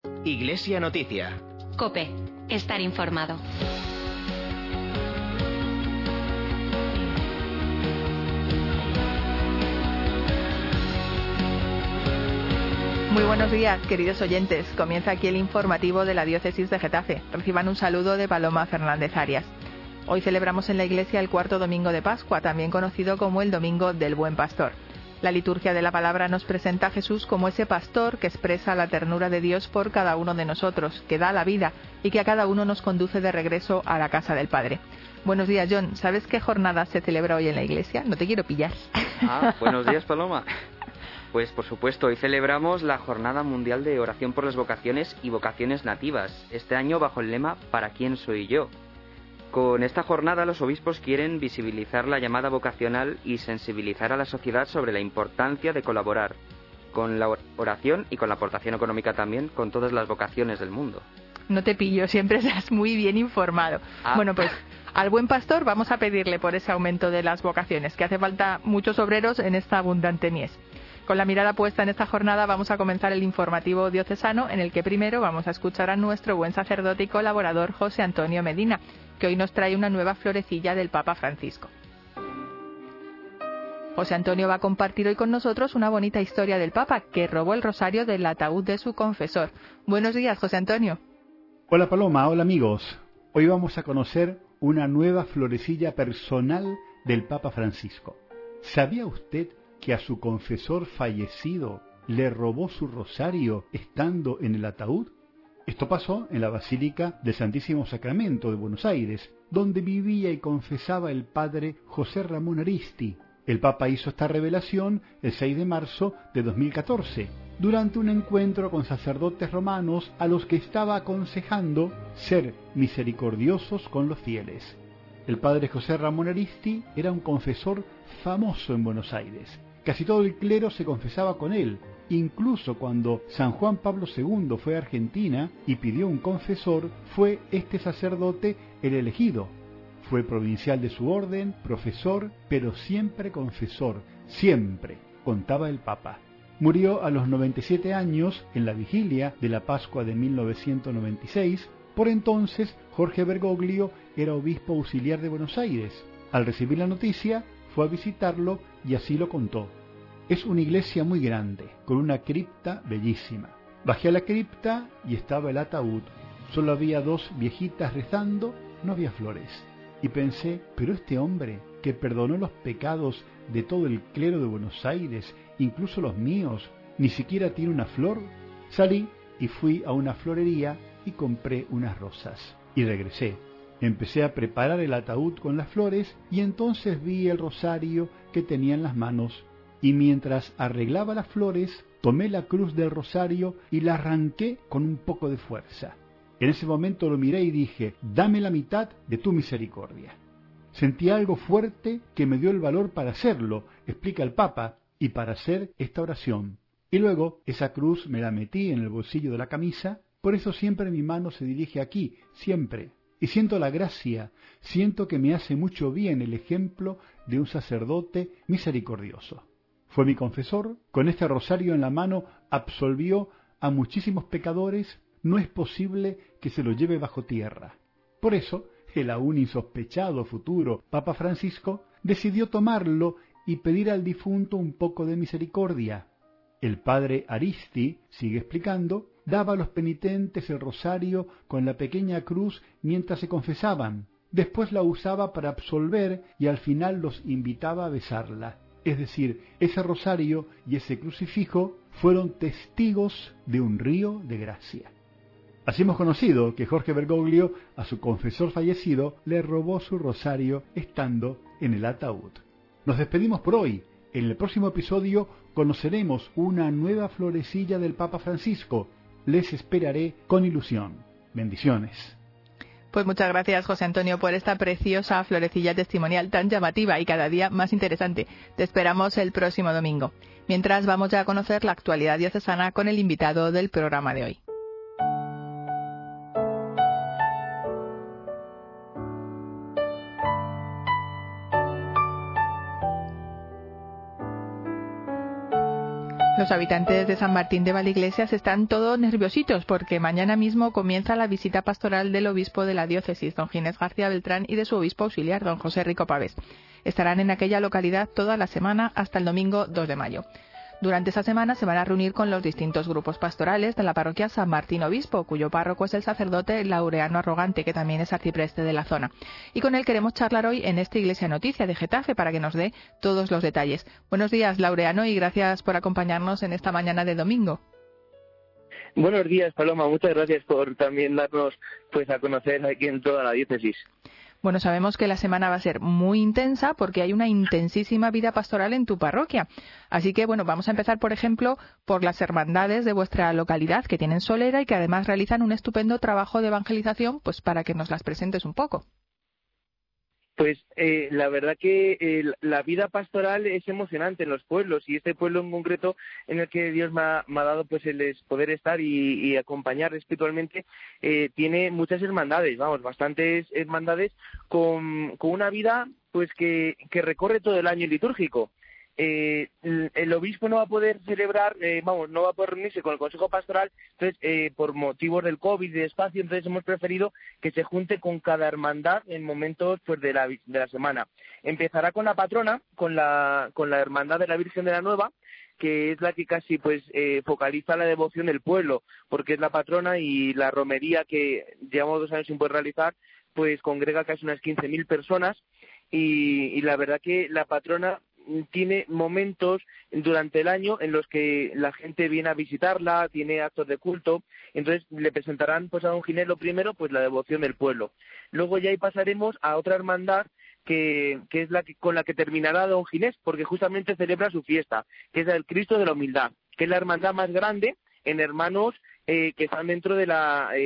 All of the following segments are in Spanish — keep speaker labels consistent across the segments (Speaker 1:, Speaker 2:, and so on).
Speaker 1: Iglesia Noticia.
Speaker 2: COPE. Estar informado.
Speaker 3: Muy buenos días, queridos oyentes. Comienza aquí el informativo de la Diócesis de Getafe. Reciban un saludo de Paloma Fernández Arias. Hoy celebramos en la Iglesia el cuarto domingo de Pascua, también conocido como el Domingo del Buen Pastor. La liturgia de la palabra nos presenta a Jesús como ese pastor que expresa la ternura de Dios por cada uno de nosotros, que da la vida y que a cada uno nos conduce de regreso a la casa del Padre. Buenos días, John. ¿Sabes qué jornada se celebra hoy en la Iglesia? No te quiero pillar.
Speaker 4: Buenos días, Paloma. Pues por supuesto, hoy celebramos la Jornada Mundial de Oración por las Vocaciones y Vocaciones Nativas, este año bajo el lema ¿Para quién soy yo? Con esta jornada los obispos quieren visibilizar la llamada vocacional y sensibilizar a la sociedad sobre la importancia de colaborar con la oración y con la aportación económica también con todas las vocaciones del mundo.
Speaker 3: No te pillo, siempre estás muy bien informado. Bueno, pues al buen pastor vamos a pedirle por ese aumento de las vocaciones, que hace falta muchos obreros en esta abundante mies. Con la mirada puesta en esta jornada vamos a comenzar el informativo diocesano, en el que primero vamos a escuchar a nuestro buen sacerdote y colaborador José Antonio Medina, que hoy nos trae una nueva florecilla del Papa Francisco. José Antonio va a compartir hoy con nosotros una bonita historia del Papa, que robó el rosario del ataúd de su confesor. Buenos días, José Antonio.
Speaker 5: Hola Paloma, hola amigos. Hoy vamos a conocer una nueva florecilla personal del Papa Francisco. ¿Sabía usted que a su confesor fallecido le robó su rosario estando en el ataúd? Esto pasó en la Basílica del Santísimo Sacramento de Buenos Aires, donde vivía y confesaba el padre José Ramón Aristi. El Papa hizo esta revelación el 6 de marzo de 2014, durante un encuentro con sacerdotes romanos a los que estaba aconsejando ser misericordiosos con los fieles. El padre José Ramón Aristi era un confesor famoso en Buenos Aires. Casi todo el clero se confesaba con él. Incluso cuando San Juan Pablo II fue a Argentina y pidió un confesor, fue este sacerdote el elegido. Fue provincial de su orden, profesor, pero siempre confesor, siempre, contaba el Papa. Murió a los 97 años en la vigilia de la Pascua de 1996. Por entonces, Jorge Bergoglio era obispo auxiliar de Buenos Aires. Al recibir la noticia, fue a visitarlo y así lo contó. Es una iglesia muy grande, con una cripta bellísima. Bajé a la cripta y estaba el ataúd. Solo había dos viejitas rezando, no había flores. Y pensé, pero este hombre, que perdonó los pecados de todo el clero de Buenos Aires, incluso los míos, ni siquiera tiene una flor. Salí y fui a una florería y compré unas rosas. Y regresé. Empecé a preparar el ataúd con las flores y entonces vi el rosario que tenía en las manos. Y mientras arreglaba las flores, tomé la cruz del rosario y la arranqué con un poco de fuerza. En ese momento lo miré y dije, dame la mitad de tu misericordia. Sentí algo fuerte que me dio el valor para hacerlo, explica el Papa, y para hacer esta oración. Y luego esa cruz me la metí en el bolsillo de la camisa, por eso siempre mi mano se dirige aquí, siempre. Y siento la gracia, siento que me hace mucho bien el ejemplo de un sacerdote misericordioso. Fue mi confesor, con este rosario en la mano absolvió a muchísimos pecadores, no es posible que se lo lleve bajo tierra. Por eso, el aún insospechado futuro Papa Francisco decidió tomarlo y pedir al difunto un poco de misericordia. El padre Aristi, sigue explicando, daba a los penitentes el rosario con la pequeña cruz mientras se confesaban. Después la usaba para absolver y al final los invitaba a besarla. Es decir, ese rosario y ese crucifijo fueron testigos de un río de gracia. Así hemos conocido que Jorge Bergoglio, a su confesor fallecido, le robó su rosario estando en el ataúd. Nos despedimos por hoy. En el próximo episodio conoceremos una nueva florecilla del Papa Francisco. Les esperaré con ilusión. Bendiciones.
Speaker 3: Pues muchas gracias, José Antonio, por esta preciosa florecilla testimonial tan llamativa y cada día más interesante. Te esperamos el próximo domingo. Mientras, vamos ya a conocer la actualidad diocesana con el invitado del programa de hoy. Los habitantes de San Martín de Valdeiglesias están todos nerviositos porque mañana mismo comienza la visita pastoral del obispo de la diócesis, don Ginés García Beltrán, y de su obispo auxiliar, don José Rico Pavés. Estarán en aquella localidad toda la semana hasta el domingo 2 de mayo. Durante esa semana se van a reunir con los distintos grupos pastorales de la parroquia San Martín Obispo, cuyo párroco es el sacerdote Laureano Arrogante, que también es arcipreste de la zona. Y con él queremos charlar hoy en esta Iglesia Noticia de Getafe para que nos dé todos los detalles. Buenos días, Laureano, y gracias por acompañarnos en esta mañana de domingo.
Speaker 1: Buenos días, Paloma. Muchas gracias por también darnos a conocer aquí en toda la diócesis.
Speaker 3: Bueno, sabemos que la semana va a ser muy intensa porque hay una intensísima vida pastoral en tu parroquia. Así que, vamos a empezar, por ejemplo, por las hermandades de vuestra localidad que tienen solera y que además realizan un estupendo trabajo de evangelización, pues para que nos las presentes un poco.
Speaker 1: Pues la verdad que la vida pastoral es emocionante en los pueblos, y este pueblo en concreto en el que Dios me ha dado el poder estar y acompañar espiritualmente, tiene muchas hermandades, bastantes hermandades con una vida que recorre todo el año litúrgico. El obispo no va a poder celebrar, no va a poder reunirse con el Consejo Pastoral, entonces por motivos del COVID y de espacio, entonces hemos preferido que se junte con cada hermandad en momentos de la semana. Empezará con la patrona, con la hermandad de la Virgen de la Nueva, que es la que casi focaliza la devoción del pueblo, porque es la patrona, y la romería que llevamos 2 años sin poder realizar, congrega casi unas 15.000 personas, y la verdad que la patrona tiene momentos durante el año en los que la gente viene a visitarla, tiene actos de culto, entonces le presentarán a don Ginés lo primero, la devoción del pueblo. Luego ya ahí pasaremos a otra hermandad que es con la que terminará don Ginés, porque justamente celebra su fiesta, que es el Cristo de la Humildad, que es la hermandad más grande en hermanos que están dentro de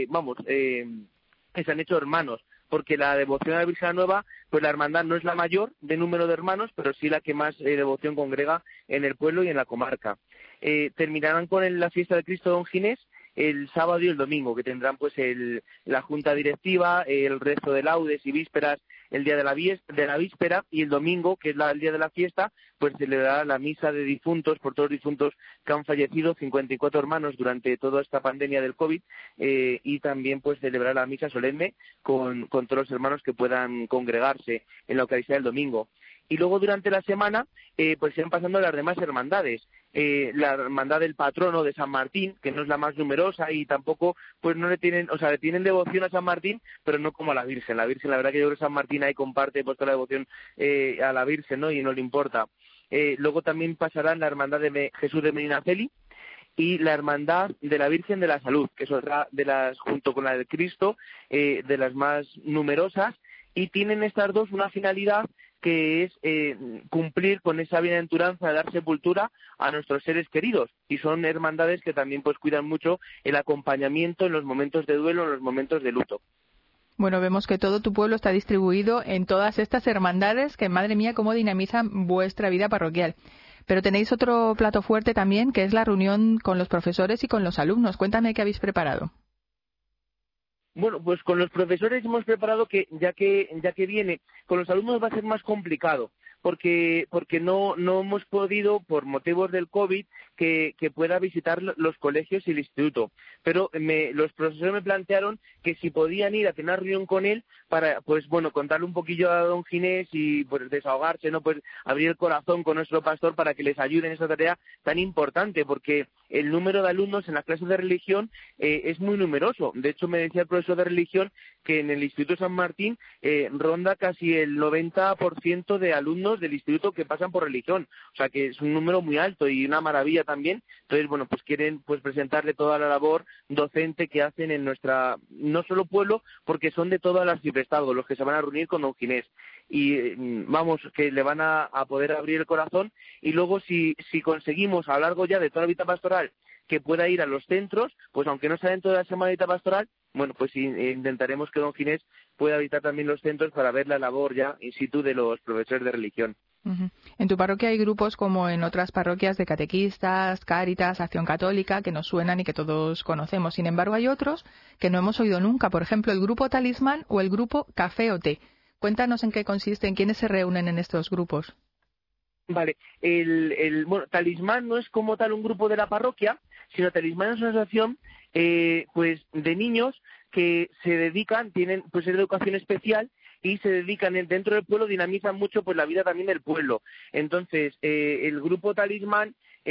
Speaker 1: que se han hecho hermanos, porque la devoción a la Virgen Nueva, la hermandad no es la mayor de número de hermanos, pero sí la que más devoción congrega en el pueblo y en la comarca. Terminarán con la fiesta de Cristo don Ginés el sábado y el domingo, que tendrán la junta directiva, el rezo de laudes y vísperas el día de la víspera, y el domingo, que es el día de la fiesta, celebrará la misa de difuntos por todos los difuntos que han fallecido, 54 hermanos durante toda esta pandemia del COVID, y también celebrar la misa solemne con todos los hermanos que puedan congregarse en la Eucaristía del domingo. Y luego durante la semana se van pasando las demás hermandades. La hermandad del patrono de San Martín, que no es la más numerosa, y tampoco no le tienen devoción a San Martín, pero no como a la Virgen. La Virgen, la verdad que yo creo que San Martín ahí comparte toda la devoción a la Virgen, ¿no? Y no le importa. Luego también pasarán la hermandad de Jesús de Medinaceli y la hermandad de la Virgen de la Salud, que es otra de las, junto con la de Cristo, de las más numerosas, y tienen estas dos una finalidad, que es cumplir con esa bienaventuranza de dar sepultura a nuestros seres queridos, y son hermandades que también cuidan mucho el acompañamiento en los momentos de duelo, en los momentos de luto.
Speaker 3: Bueno, vemos que todo tu pueblo está distribuido en todas estas hermandades que, madre mía, cómo dinamizan vuestra vida parroquial. Pero tenéis otro plato fuerte también, que es la reunión con los profesores y con los alumnos. Cuéntame qué habéis preparado.
Speaker 1: Bueno, con los profesores hemos preparado que ya que viene, con los alumnos va a ser más complicado, porque no hemos podido, por motivos del COVID, que pueda visitar los colegios y el instituto. Pero los profesores me plantearon que si podían ir a tener una reunión con él para, contarle un poquillo a don Ginés y desahogarse, ¿no? Abrir el corazón con nuestro pastor para que les ayude en esa tarea tan importante, porque el número de alumnos en las clases de religión es muy numeroso. De hecho, me decía el profesor de religión que en el Instituto San Martín ronda casi el 90% de alumnos del instituto que pasan por religión. O sea, que es un número muy alto y una maravilla también. Entonces, quieren presentarle toda la labor docente que hacen en nuestra, no solo pueblo, porque son de todo el arciprestado los que se van a reunir con don Ginés. Y que le van a poder abrir el corazón, y luego si conseguimos a lo largo ya de toda la vida pastoral que pueda ir a los centros, aunque no sea dentro de la semanita pastoral, intentaremos que don Ginés pueda visitar también los centros para ver la labor ya in situ de los profesores de religión.
Speaker 3: Uh-huh. En tu parroquia hay grupos como en otras parroquias de catequistas, Cáritas, Acción Católica, que nos suenan y que todos conocemos. Sin embargo, hay otros que no hemos oído nunca, por ejemplo, el grupo Talismán o el grupo Café o Té. Cuéntanos en qué consiste, en quiénes se reúnen en estos grupos.
Speaker 1: Vale, bueno, Talismán no es como tal un grupo de la parroquia, sino Talismán es una asociación pues de niños que se dedican, tienen pues de educación especial y se dedican dentro del pueblo, dinamizan mucho pues la vida también del pueblo. Entonces, el grupo Talismán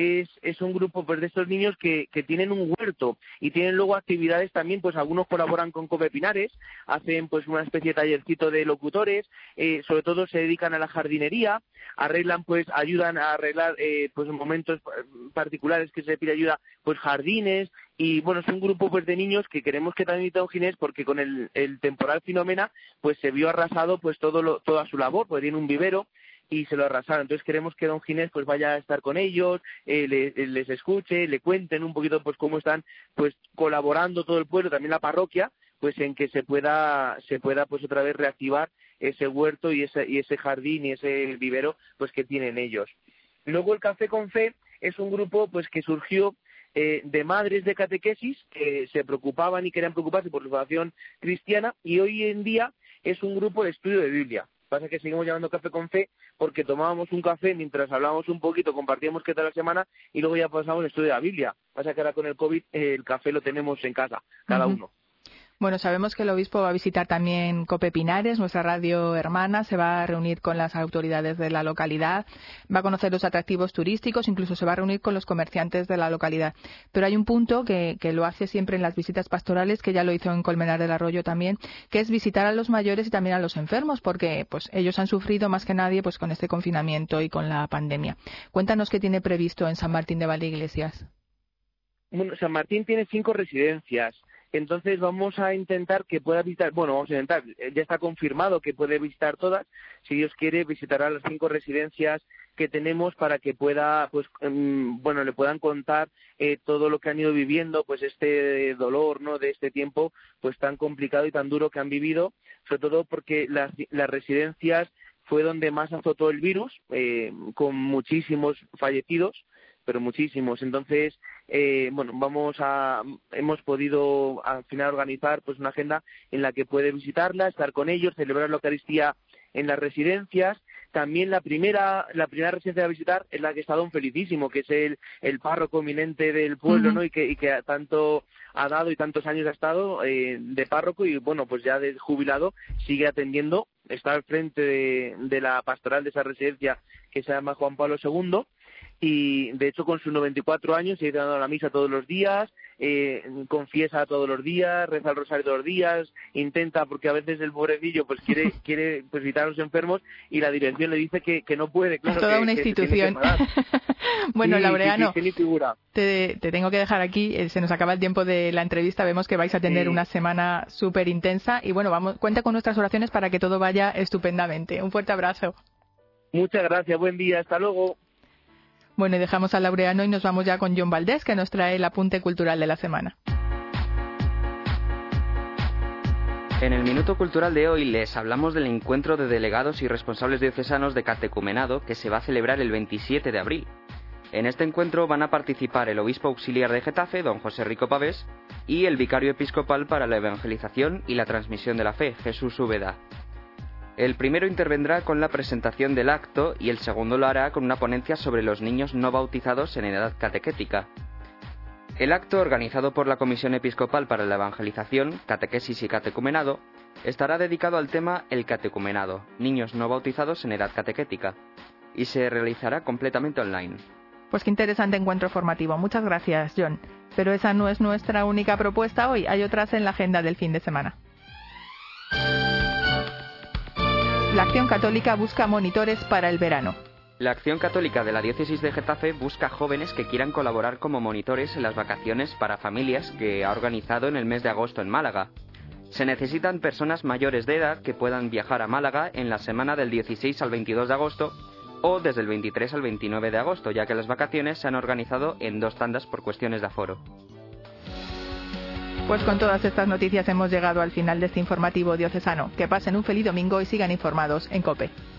Speaker 1: es un grupo pues de estos niños que tienen un huerto y tienen luego actividades también, pues algunos colaboran con Cope Pinares, hacen pues una especie de tallercito de locutores, sobre todo se dedican a la jardinería, arreglan pues, ayudan a arreglar pues en momentos particulares que se pide ayuda, pues jardines, y bueno, es un grupo pues de niños que queremos que también Don Ginés, porque con el temporal Filomena pues se vio arrasado pues toda su labor, pues tiene un vivero y se lo arrasaron. Entonces queremos que Don Ginés pues vaya a estar con ellos, les escuche, le cuenten un poquito pues cómo están pues colaborando todo el pueblo, también la parroquia, pues en que se pueda pues otra vez reactivar ese huerto y ese jardín y ese vivero pues que tienen ellos. Luego el Café con Fe es un grupo pues que surgió de madres de catequesis que se preocupaban y querían preocuparse por su formación cristiana, y hoy en día es un grupo de estudio de Biblia. Pasa que seguimos llamando Café con Fe porque tomábamos un café mientras hablábamos un poquito, compartíamos qué tal la semana y luego ya pasamos el estudio de la Biblia. Pasa que ahora con el COVID el café lo tenemos en casa, cada uno.
Speaker 3: Bueno, sabemos que el obispo va a visitar también Cope Pinares, nuestra radio hermana, se va a reunir con las autoridades de la localidad, va a conocer los atractivos turísticos, incluso se va a reunir con los comerciantes de la localidad. Pero hay un punto que lo hace siempre en las visitas pastorales, que ya lo hizo en Colmenar del Arroyo también, que es visitar a los mayores y también a los enfermos, porque pues ellos han sufrido más que nadie pues con este confinamiento y con la pandemia. Cuéntanos qué tiene previsto en San Martín de Valdeiglesias.
Speaker 1: Bueno, San Martín tiene 5 residencias. Entonces vamos a intentar que pueda visitar, ya está confirmado que puede visitar todas, si Dios quiere visitará las 5 residencias que tenemos para que pueda, pues le puedan contar todo lo que han ido viviendo, pues este dolor, ¿no?, de este tiempo pues tan complicado y tan duro que han vivido, sobre todo porque las residencias fue donde más azotó el virus, con muchísimos fallecidos, pero muchísimos. Entonces, hemos podido al final organizar pues una agenda en la que puede visitarla, estar con ellos, celebrar la Eucaristía en las residencias. También la primera residencia a visitar es la que está Don Felicísimo, que es el párroco eminente del pueblo, ¿no? Y que tanto ha dado y tantos años ha estado de párroco y bueno, pues ya de jubilado sigue atendiendo, está al frente de la pastoral de esa residencia que se llama Juan Pablo II. Y de hecho con sus 94 años sigue dando la misa todos los días, confiesa todos los días, reza el rosario todos los días, intenta, porque a veces el pobrecillo pues quiere pues visitar a los enfermos y la dirección le dice que no puede, claro,
Speaker 3: es toda una institución. Bueno, sí, Laureano, te tengo que dejar aquí, se nos acaba el tiempo de la entrevista, vemos que vais a tener una semana súper intensa y bueno, cuenta con nuestras oraciones para que todo vaya estupendamente. Un fuerte abrazo.
Speaker 1: Muchas gracias, buen día, hasta luego.
Speaker 3: Bueno, y dejamos a Laureano y nos vamos ya con John Valdés, que nos trae el apunte cultural de la semana.
Speaker 4: En el Minuto Cultural de hoy les hablamos del encuentro de delegados y responsables diocesanos de catecumenado que se va a celebrar el 27 de abril. En este encuentro van a participar el obispo auxiliar de Getafe, don José Rico Pavés, y el vicario episcopal para la evangelización y la transmisión de la fe, Jesús Úbeda. El primero intervendrá con la presentación del acto y el segundo lo hará con una ponencia sobre los niños no bautizados en edad catequética. El acto, organizado por la Comisión Episcopal para la Evangelización, Catequesis y Catecumenado, estará dedicado al tema El catecumenado, niños no bautizados en edad catequética, y se realizará completamente online.
Speaker 3: Pues qué interesante encuentro formativo. Muchas gracias, John. Pero esa no es nuestra única propuesta hoy, hay otras en la agenda del fin de semana. La Acción Católica busca monitores para el verano.
Speaker 4: La Acción Católica de la Diócesis de Getafe busca jóvenes que quieran colaborar como monitores en las vacaciones para familias que ha organizado en el mes de agosto en Málaga. Se necesitan personas mayores de edad que puedan viajar a Málaga en la semana del 16 al 22 de agosto o desde el 23 al 29 de agosto, ya que las vacaciones se han organizado en 2 tandas por cuestiones de aforo.
Speaker 3: Pues con todas estas noticias hemos llegado al final de este informativo diocesano. Que pasen un feliz domingo y sigan informados en COPE.